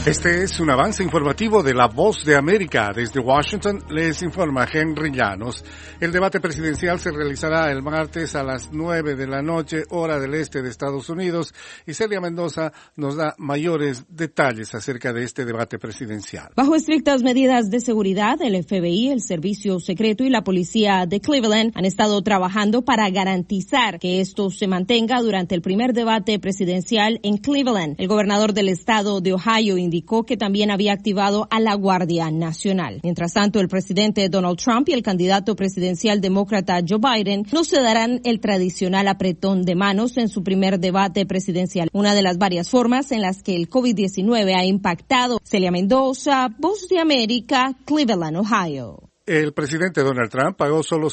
Este es un avance informativo de La Voz de América. Desde Washington les informa Henry Llanos. El debate presidencial se realizará el martes a las 9 de la noche, hora del este de Estados Unidos, y Celia Mendoza nos da mayores detalles acerca de este debate presidencial. Bajo estrictas medidas de seguridad, el FBI, el Servicio Secreto y la Policía de Cleveland han estado trabajando para garantizar que esto se mantenga durante el primer debate presidencial en Cleveland. El gobernador del estado de Ohio indicó que también había activado a la Guardia Nacional. Mientras tanto, el presidente Donald Trump y el candidato presidencial demócrata Joe Biden no se darán el tradicional apretón de manos en su primer debate presidencial, una de las varias formas en las que el COVID-19 ha impactado. Celia Mendoza, Voz de América, Cleveland, Ohio. El presidente Donald Trump pagó solo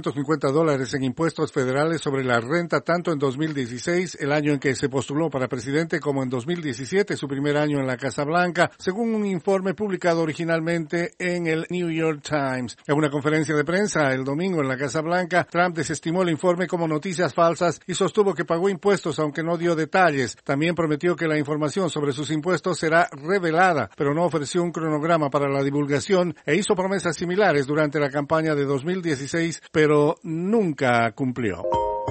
$750 en impuestos federales sobre la renta tanto en 2016, el año en que se postuló para presidente, como en 2017, su primer año en la Casa Blanca, según un informe publicado originalmente en el New York Times. En una conferencia de prensa el domingo en la Casa Blanca, Trump desestimó el informe como noticias falsas y sostuvo que pagó impuestos, aunque no dio detalles. También prometió que la información sobre sus impuestos será revelada, pero no ofreció un cronograma para la divulgación e hizo promesas similares durante la campaña de 2016, pero nunca cumplió.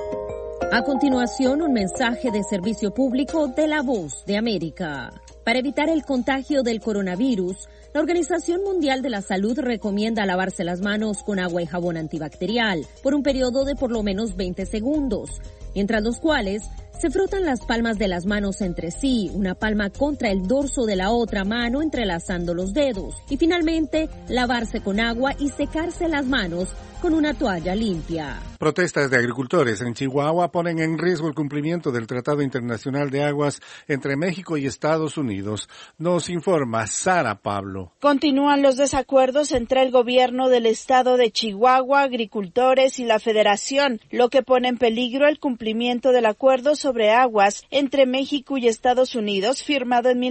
A continuación, un mensaje de servicio público de La Voz de América. Para evitar el contagio del coronavirus, la Organización Mundial de la Salud recomienda lavarse las manos con agua y jabón antibacterial por un periodo de por lo menos 20 segundos, mientras los cuales se frotan las palmas de las manos entre sí, una palma contra el dorso de la otra mano entrelazando los dedos, y finalmente lavarse con agua y secarse las manos con una toalla limpia. Protestas de agricultores en Chihuahua ponen en riesgo el cumplimiento del Tratado Internacional de Aguas entre México y Estados Unidos. Nos informa Sara Pablo. Continúan los desacuerdos entre el gobierno del estado de Chihuahua, agricultores y la Federación, lo que pone en peligro el cumplimiento del acuerdo sobre aguas entre México y Estados Unidos firmado en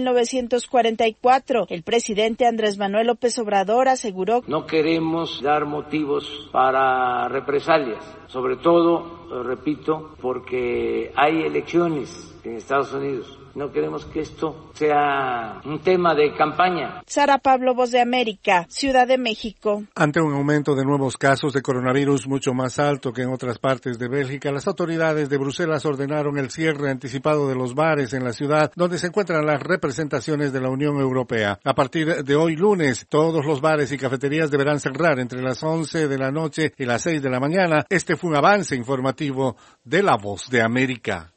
1944. El presidente Andrés Manuel López Obrador aseguró: no queremos dar motivos para represalias, sobre todo, repito, porque hay elecciones en Estados Unidos. No queremos que esto sea un tema de campaña. Sara Pablo, Voz de América, Ciudad de México. Ante un aumento de nuevos casos de coronavirus mucho más alto que en otras partes de Bélgica, las autoridades de Bruselas ordenaron el cierre anticipado de los bares en la ciudad donde se encuentran las representaciones de la Unión Europea. A partir de hoy lunes, todos los bares y cafeterías deberán cerrar entre las 11 de la noche y las 6 de la mañana. Este fue un avance informativo de La Voz de América.